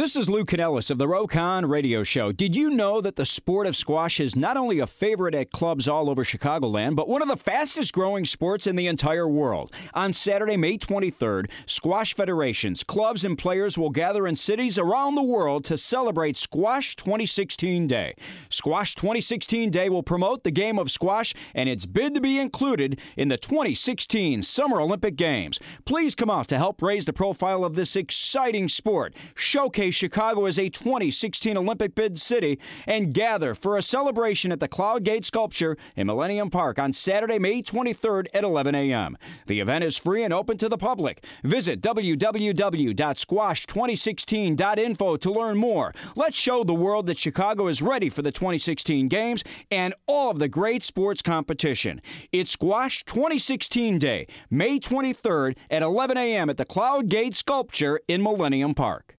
This is Lou Canellis of the Rokon Radio Show. Did you know that the sport of squash is not only a favorite at clubs all over Chicagoland, but one of the fastest growing sports in the entire world? On Saturday, May 23rd, squash federations, clubs, and players will gather in cities around the world to celebrate Squash 2016 Day. Squash 2016 Day will promote the game of squash and its bid to be included in the 2016 Summer Olympic Games. Please come out to help raise the profile of this exciting sport, showcase Chicago as a 2016 Olympic bid city, and gather for a celebration at the Cloud Gate Sculpture in Millennium Park on Saturday, May 23rd at 11 a.m. The event is free and open to the public. Visit www.squash2016.info to learn more. Let's show the world that Chicago is ready for the 2016 Games and all of the great sports competition. It's Squash 2016 Day, May 23rd at 11 a.m. at the Cloud Gate Sculpture in Millennium Park.